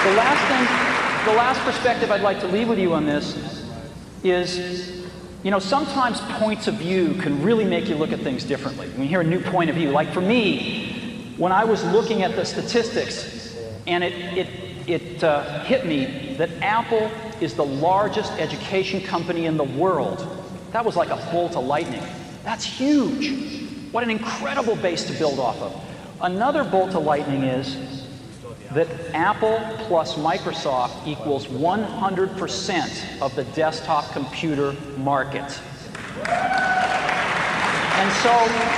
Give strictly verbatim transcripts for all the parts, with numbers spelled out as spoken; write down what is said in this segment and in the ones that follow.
The last thing, the last perspective I'd like to leave with you on this is, you know, sometimes points of view can really make you look at things differently. When you hear a new point of view, like for me, when I was looking at the statistics, and it, it, it uh, hit me that Apple is the largest education company in the world. That was like a bolt of lightning. That's huge. What an incredible base to build off of. Another bolt of lightning is that Apple plus Microsoft equals one hundred percent of the desktop computer market. And so,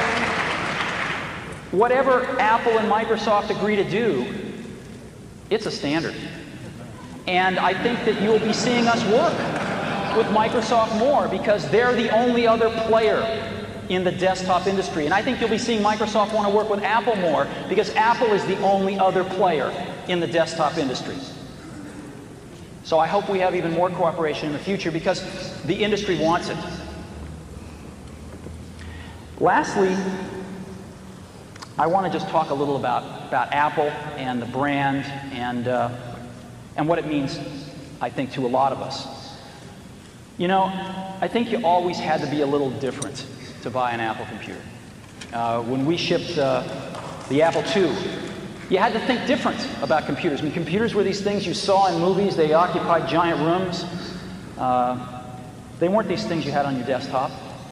whatever Apple and Microsoft agree to do, it's a standard. And I think that you'll be seeing us work with Microsoft more because they're the only other player in the desktop industry. And I think you'll be seeing Microsoft want to work with Apple more because Apple is the only other player in the desktop industry. So I hope we have even more cooperation in the future because the industry wants it. Lastly, I want to just talk a little about, about Apple and the brand and, uh, and what it means, I think, to a lot of us. You know, I think you always had to be a little different to buy an Apple computer. Uh, when we shipped uh, the Apple two, you had to think different about computers. I mean, computers were these things you saw in movies. They occupied giant rooms. Uh, they weren't these things you had on your desktop.